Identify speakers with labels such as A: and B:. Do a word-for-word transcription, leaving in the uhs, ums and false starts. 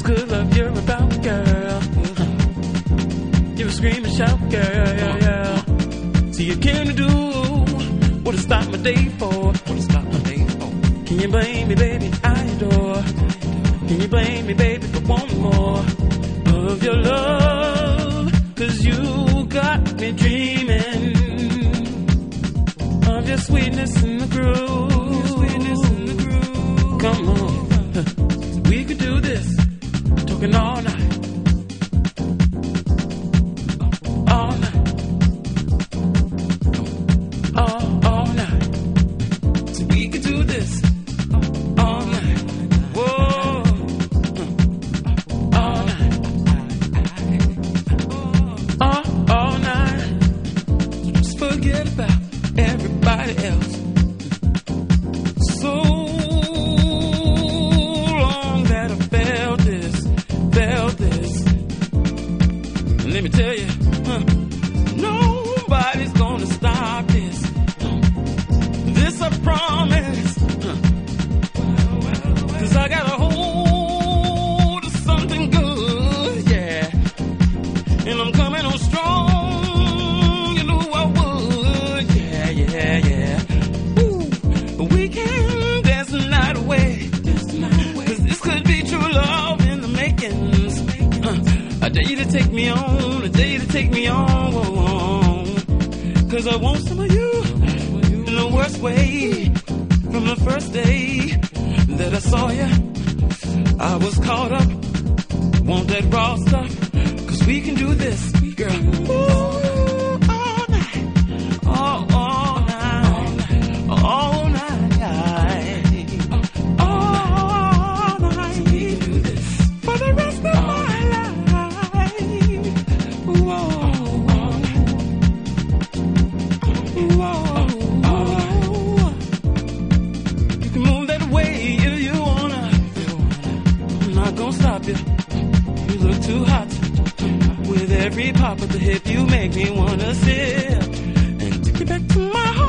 A: This good love you're about, girl. You were scream and shout, girl. See, you came to do what to stop my day for. What to stop my day for. Can you blame me, baby? I adore. Can you blame me, baby, for one more of your love? Cause you got me dreaming of your sweetness in the groove. Sweetness in the groove. Come on, we could do this, talking all night. All night. All, all night. So we could do this all night. Whoa. All night. All, all night. Just forget about everybody else. So long that I felt this, felt this. And let me tell you, huh, nobody's gonna stop this. This I promise. Huh. Cause I got a hold of something good, yeah. And I'm coming on strong, you know I would, yeah, yeah, yeah. Ooh, we can dance the night away. Cause this could be true love in the makings. Uh, I dare you to take me on, I dare you to take me on. Cause I want some of you in the worst way. From the first day that I saw you, I was caught up. Want that raw stuff? Cause we can do this, girl. Ooh, all night. All, all night. All night. All night. We can do this for the rest of my life. Whoa. Whoa. You can move that way if you wanna. I'm not gonna stop you. You look too hot. With every pop of the hip, you make me wanna sip and take you back to my heart.